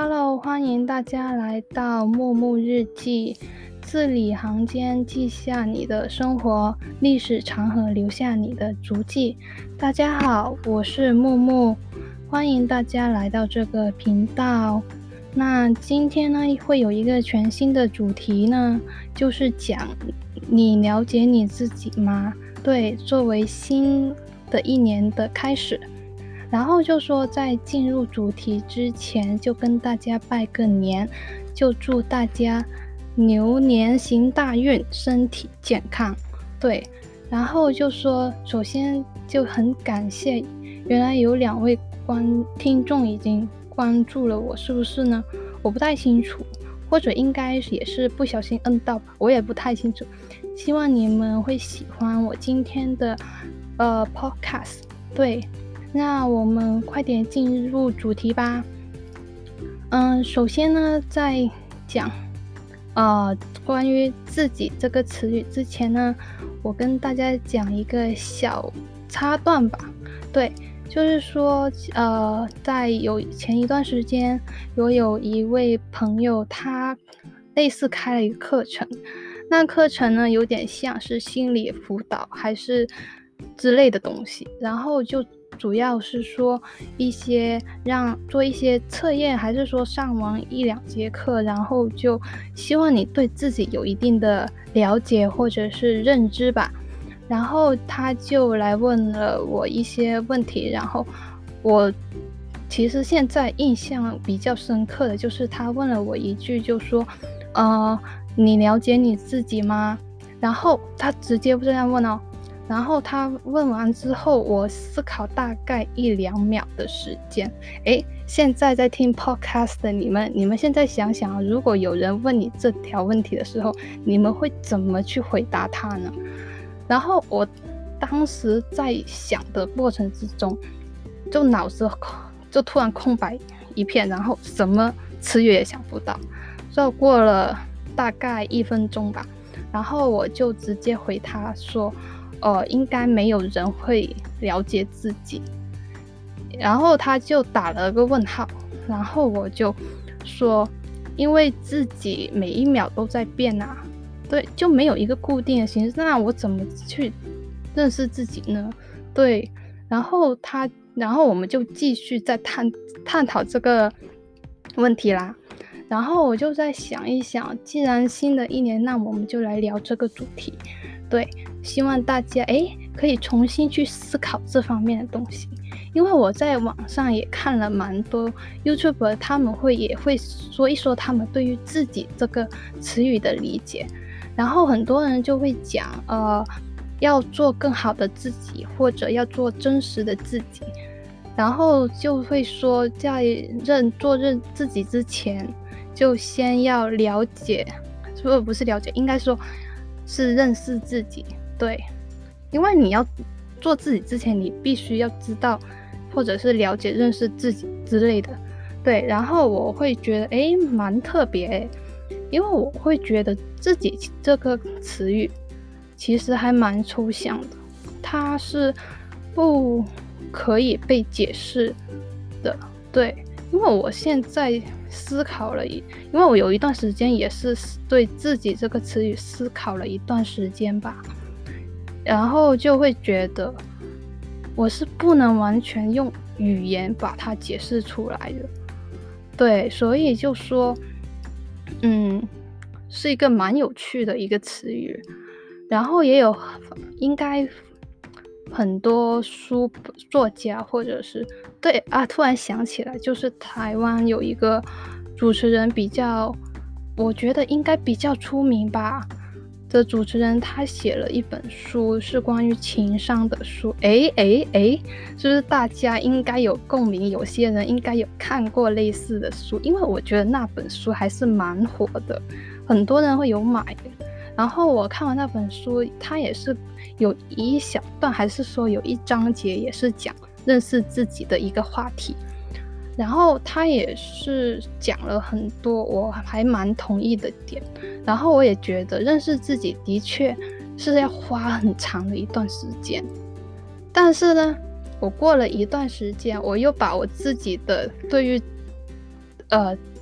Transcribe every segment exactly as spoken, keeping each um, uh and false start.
Hello，欢迎大家来到木木日记，字里行间记下你的生活，历史长河留下你的足迹。大家好，我是木木，欢迎大家来到这个频道。那今天呢，会有一个全新的主题呢，就是讲你了解你自己吗？对，作为新的一年的开始。然后就说在进入主题之前，就跟大家拜个年，就祝大家牛年行大运，身体健康。对，然后就说首先就很感谢，原来有两位观听众已经关注了我，是不是呢？我不太清楚，或者应该也是不小心摁到吧，我也不太清楚。希望你们会喜欢我今天的呃 podcast。对。那我们快点进入主题吧。嗯，首先呢，在讲呃关于自己这个词语之前呢，我跟大家讲一个小插段吧。对，就是说呃，在有前一段时间，我有一位朋友，他类似开了一个课程，那课程呢有点像是心理辅导还是之类的东西，然后就主要是说一些让做一些测验，还是说上完一两节课，然后就希望你对自己有一定的了解或者是认知吧。然后他就来问了我一些问题，然后我其实现在印象比较深刻的就是他问了我一句，就说呃你了解你自己吗？然后他直接这样问哦。然后他问完之后，我思考大概一两秒的时间。诶，现在在听 podcast 的你们，你们现在想想，如果有人问你这条问题的时候，你们会怎么去回答他呢？然后我当时在想的过程之中，就脑子就突然空白一片，然后什么词语也想不到。所以过了大概一分钟吧，然后我就直接回他说呃，应该没有人会了解自己。然后他就打了个问号，然后我就说，因为自己每一秒都在变啊，对，就没有一个固定的形式，那我怎么去认识自己呢？对，然后他，然后我们就继续再探探讨这个问题啦。然后我就在想一想，既然新的一年，那我们就来聊这个主题。对，希望大家诶可以重新去思考这方面的东西，因为我在网上也看了蛮多 YouTuber， 他们会也会说一说他们对于自己这个词语的理解，然后很多人就会讲呃要做更好的自己，或者要做真实的自己，然后就会说在认做认自己之前，就先要了解，不不是了解，应该说是认识自己。对，因为你要做自己之前，你必须要知道或者是了解认识自己之类的。对，然后我会觉得诶蛮特别诶，因为我会觉得自己这个词语其实还蛮抽象的，它是不可以被解释的。对，因为我现在思考了一，因为我有一段时间也是对自己这个词语思考了一段时间吧，然后就会觉得我是不能完全用语言把它解释出来的。对，所以就说嗯是一个蛮有趣的一个词语，然后也有应该很多书作家或者是对啊，突然想起来，就是台湾有一个主持人比较，我觉得应该比较出名吧的主持人，他写了一本书是关于情商的书。诶诶诶，是不是大家应该有共鸣？有些人应该有看过类似的书，因为我觉得那本书还是蛮火的，很多人会有买的。然后我看完那本书，它也是有一小段，还是说有一章节也是讲认识自己的一个话题，然后他也是讲了很多我还蛮同意的点，然后我也觉得认识自己的确是要花很长的一段时间，但是呢我过了一段时间，我又把我自己的对于呃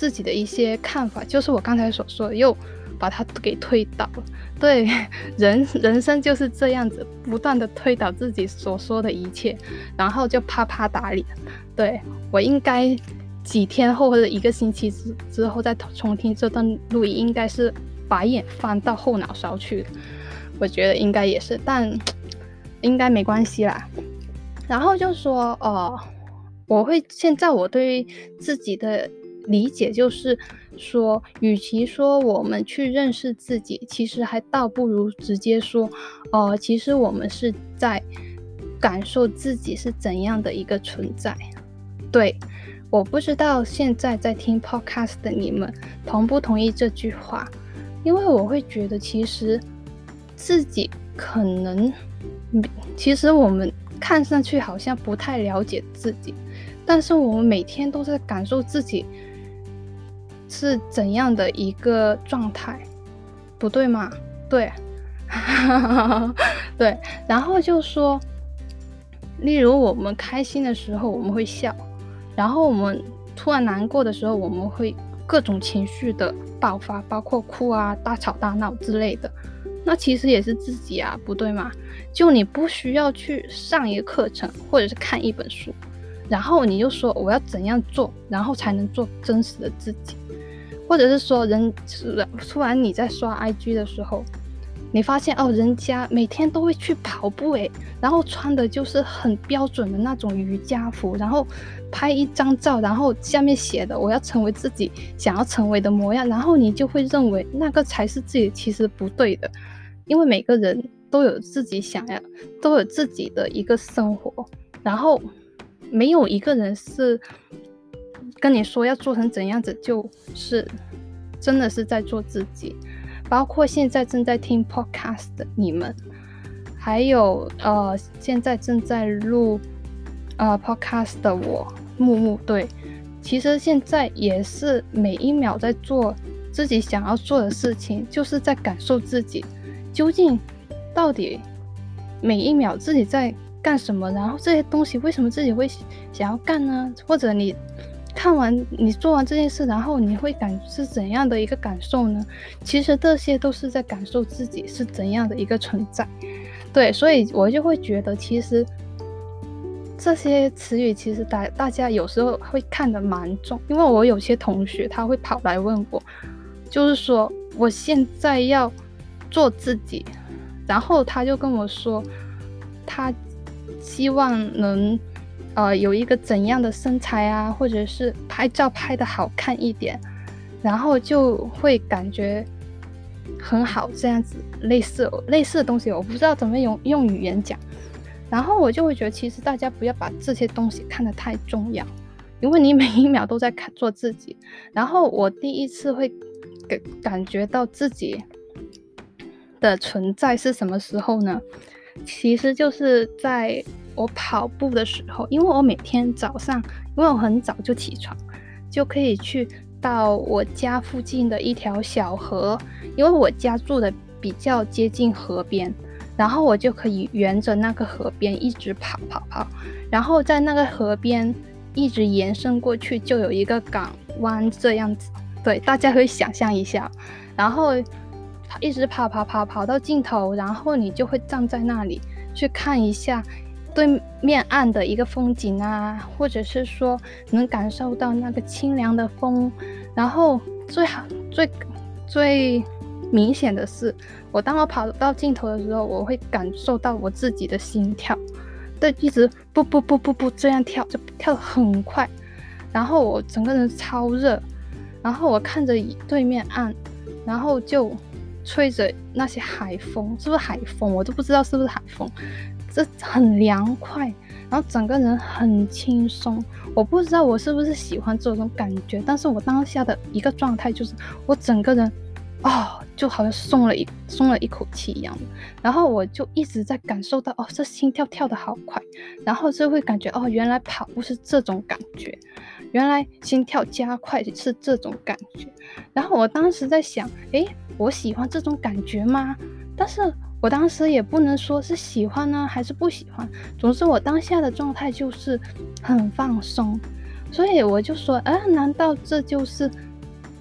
自己的一些看法，就是我刚才所说的，又把它给推倒了。对，人人生就是这样子，不断的推倒自己所说的一切，然后就啪啪打脸。对，我应该几天后或者一个星期之之后再重听这段录音，应该是白眼翻到后脑勺去了。我觉得应该也是，但应该没关系啦。然后就说，呃，我会现在我对自己的理解就是说，与其说我们去认识自己，其实还倒不如直接说，呃，其实我们是在感受自己是怎样的一个存在。对，我不知道现在在听 podcast 的你们同不同意这句话，因为我会觉得其实自己可能，其实我们看上去好像不太了解自己，但是我们每天都在感受自己是怎样的一个状态，不对吗？对，对，然后就说，例如我们开心的时候我们会笑，然后我们突然难过的时候我们会各种情绪的爆发，包括哭啊、大吵大闹之类的。那其实也是自己啊，不对吗？就你不需要去上一个课程，或者是看一本书，然后你就说我要怎样做，然后才能做真实的自己。或者是说人突然你在刷 I G 的时候，你发现哦，人家每天都会去跑步诶，然后穿的就是很标准的那种瑜伽服，然后拍一张照，然后下面写的我要成为自己想要成为的模样，然后你就会认为那个才是自己，其实不对的。因为每个人都有自己想要，都有自己的一个生活，然后没有一个人是跟你说要做成怎样子，就是真的是在做自己。包括现在正在听 podcast 的你们，还有呃现在正在录呃 podcast 的我木木，对，其实现在也是每一秒在做自己想要做的事情，就是在感受自己究竟到底每一秒自己在干什么，然后这些东西为什么自己会想要干呢？或者你看完你做完这件事，然后你会感是怎样的一个感受呢？其实这些都是在感受自己是怎样的一个存在。对，所以我就会觉得其实这些词语其实大大家有时候会看得蛮重，因为我有些同学他会跑来问我，就是说我现在要做自己，然后他就跟我说他希望能呃有一个怎样的身材啊，或者是拍照拍得好看一点，然后就会感觉很好，这样子类似类似的东西我不知道怎么用用语言讲。然后我就会觉得其实大家不要把这些东西看得太重要，因为你每一秒都在看做自己。然后我第一次会感感觉到自己的存在是什么时候呢？其实就是在我跑步的时候，因为我每天早上，因为我很早就起床，就可以去到我家附近的一条小河，因为我家住的比较接近河边，然后我就可以沿着那个河边一直跑跑跑，然后在那个河边一直延伸过去，就有一个港湾这样子。对，大家可以想象一下，然后一直跑跑跑跑到尽头，然后你就会站在那里去看一下对面岸的一个风景啊，或者是说能感受到那个清凉的风。然后最好最最明显的是，我当我跑到尽头的时候，我会感受到我自己的心跳，对，一直不不不不不这样跳，就跳得很快，然后我整个人超热，然后我看着对面岸，然后就吹着那些海风，是不是海风我都不知道是不是海风，这很凉快，然后整个人很轻松。我不知道我是不是喜欢这种感觉，但是我当下的一个状态就是我整个人哦，就好像松了一松了一口气一样的，然后我就一直在感受到哦，这心跳跳得好快，然后就会感觉哦，原来跑步是这种感觉，原来心跳加快是这种感觉。然后我当时在想，诶，我喜欢这种感觉吗？但是我当时也不能说是喜欢呢还是不喜欢，总之我当下的状态就是很放松。所以我就说，哎，难道这就是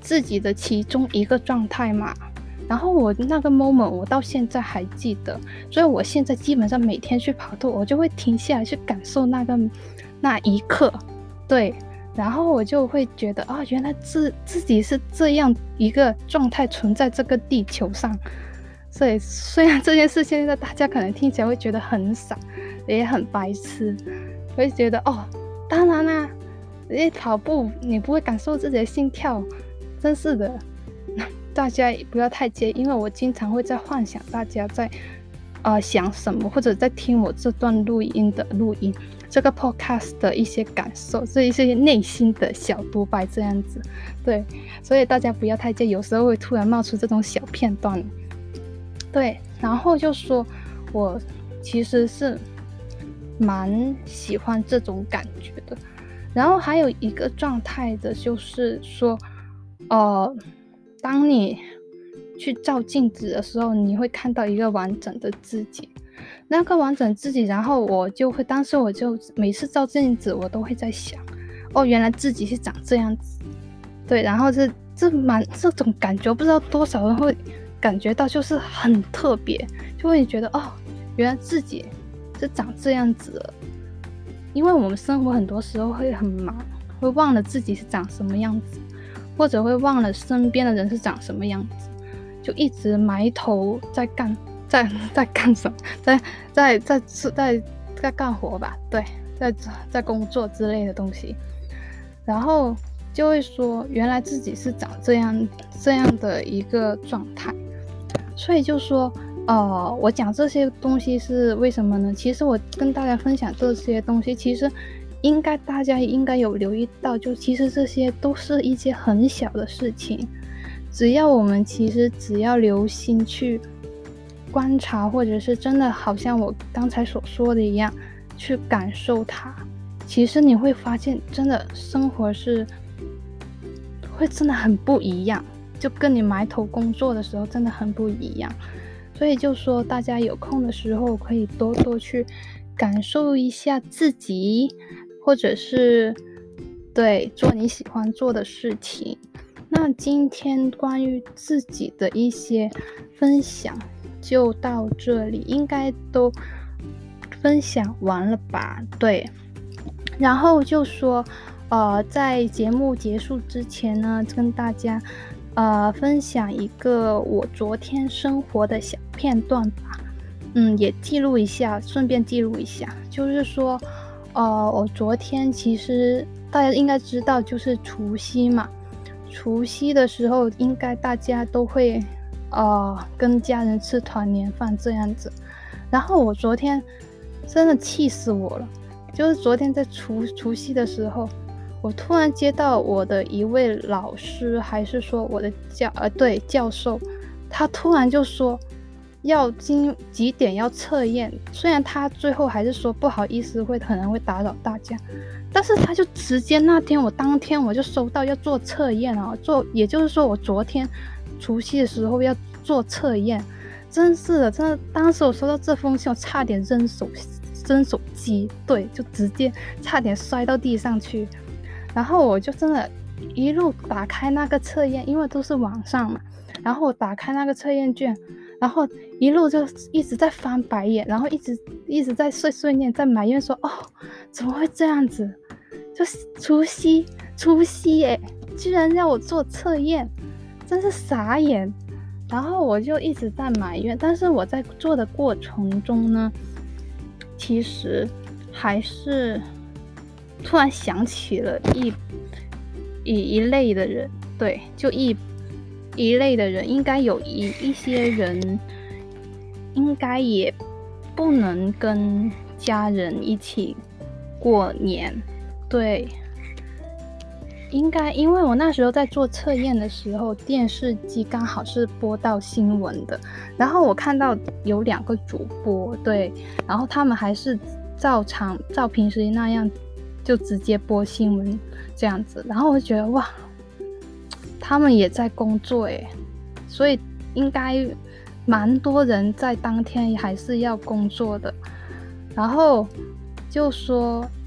自己的其中一个状态嘛。然后我那个 moment 我到现在还记得，所以我现在基本上每天去跑步，我就会停下来去感受那个那一刻，对，然后我就会觉得啊、哦，原来自自己是这样一个状态存在这个地球上。所以虽然这件事现在大家可能听起来会觉得很傻，也很白痴，会觉得哦，当然啦，你跑步你不会感受自己的心跳，真是的。大家也不要太介意，因为我经常会在幻想大家在呃想什么，或者在听我这段录音的录音，这个 podcast 的一些感受，这一些内心的小独白这样子。对，所以大家不要太介意，有时候会突然冒出这种小片段。对，然后就说我其实是蛮喜欢这种感觉的。然后还有一个状态的就是说呃当你去照镜子的时候，你会看到一个完整的自己，那个完整自己，然后我就会，当时我就每次照镜子，我都会在想，哦，原来自己是长这样子，对，然后这这蛮这种感觉，不知道多少人会感觉到，就是很特别，就会觉得哦，原来自己是长这样子了，因为我们生活很多时候会很忙，会忘了自己是长什么样子。或者会忘了身边的人是长什么样子，就一直埋头在干，在在干什么，在在在在在干活吧，对，在在工作之类的东西，然后就会说，原来自己是长这样这样的一个状态，所以就说，呃，我讲这些东西是为什么呢？其实我跟大家分享这些东西，其实。应该大家应该有留意到，就其实这些都是一些很小的事情，只要我们其实只要留心去观察，或者是真的好像我刚才所说的一样去感受它，其实你会发现真的生活是会真的很不一样，就跟你埋头工作的时候真的很不一样。所以就说大家有空的时候可以多多去感受一下自己，或者是对做你喜欢做的事情。那今天关于自己的一些分享就到这里，应该都分享完了吧？对，然后就说呃，在节目结束之前呢，跟大家呃分享一个我昨天生活的小片段吧。嗯，也记录一下，顺便记录一下，就是说，呃，我昨天其实大家应该知道，就是除夕嘛，除夕的时候，应该大家都会，呃，跟家人吃团年饭这样子。然后我昨天真的气死我了，就是昨天在除除夕的时候，我突然接到我的一位老师，还是说我的教呃对教授，他突然就说。要今几点要测验，虽然他最后还是说不好意思会可能会打扰大家，但是他就直接那天我当天我就收到要做测验啊，做也就是说我昨天除夕的时候要做测验，真是的，真的当时我收到这封信我差点扔手扔手机，对，就直接差点摔到地上去，然后我就真的一路打开那个测验，因为都是网上嘛，然后我打开那个测验卷，然后一路就一直在翻白眼，然后一直一直在碎碎念，在埋怨说哦，怎么会这样子？就是除夕除夕耶，居然让我做测验，真是傻眼。然后我就一直在埋怨，但是我在做的过程中呢，其实还是突然想起了一一一类的人，对，就一一类的人，应该有一一些人，应该也不能跟家人一起过年，对。应该因为我那时候在做测验的时候，电视机刚好是播到新闻的，然后我看到有两个主播，对，然后他们还是照常照平时那样就直接播新闻这样子，然后我就觉得哇，他们也在工作耶，所以应该蛮多人在当天还是要工作的，然后就说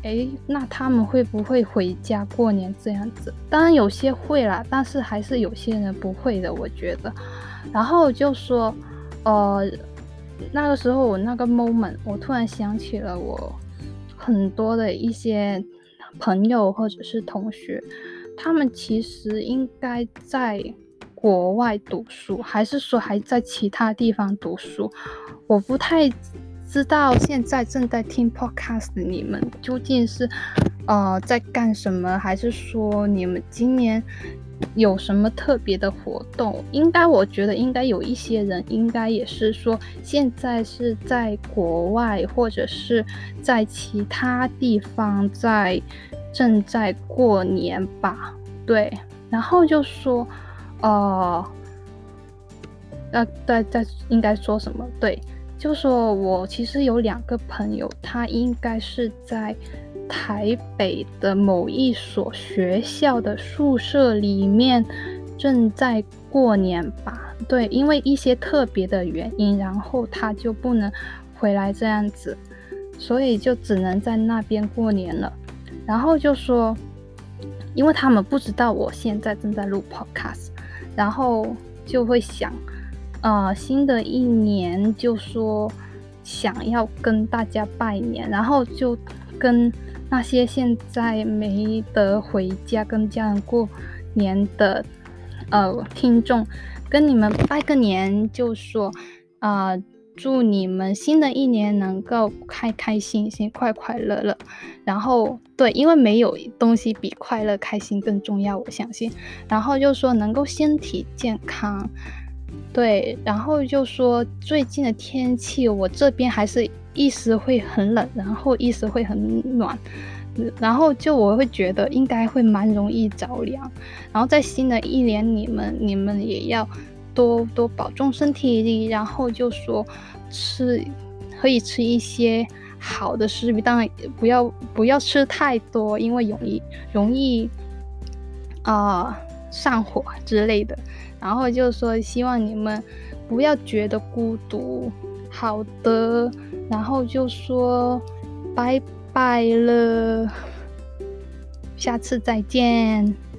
诶，那他们会不会回家过年这样子？当然有些会啦，但是还是有些人不会的，我觉得。然后就说，呃，那个时候我那个 moment，我突然想起了我很多的一些朋友或者是同学，他们其实应该在国外读书，还是说还在其他地方读书？我不太知道现在正在听 podcast 的你们究竟是呃在干什么，还是说你们今年有什么特别的活动？应该我觉得应该有一些人应该也是说现在是在国外或者是在其他地方在正在过年吧。对，然后就说呃呃在在应该说什么？对，就说我其实有两个朋友，他应该是在台北的某一所学校的宿舍里面正在过年吧。对，因为一些特别的原因，然后他就不能回来这样子，所以就只能在那边过年了。然后就说因为他们不知道我现在正在录 podcast， 然后就会想呃，新的一年就说想要跟大家拜年，然后就跟那些现在没得回家跟家人过年的呃听众，跟你们拜个年，就说啊、呃，祝你们新的一年能够开开心心、快快乐乐。然后对，因为没有东西比快乐、开心更重要，我相信。然后就说能够身体健康。对，然后就说最近的天气，我这边还是一时会很冷，然后一时会很暖，然后就我会觉得应该会蛮容易着凉。然后在新的一年，你们你们也要多多保重身体，然后就说吃可以吃一些好的食物，当然不要不要吃太多，因为容易容易啊、呃上火之类的。然后就说希望你们不要觉得孤独。好的，然后就说拜拜了，下次再见。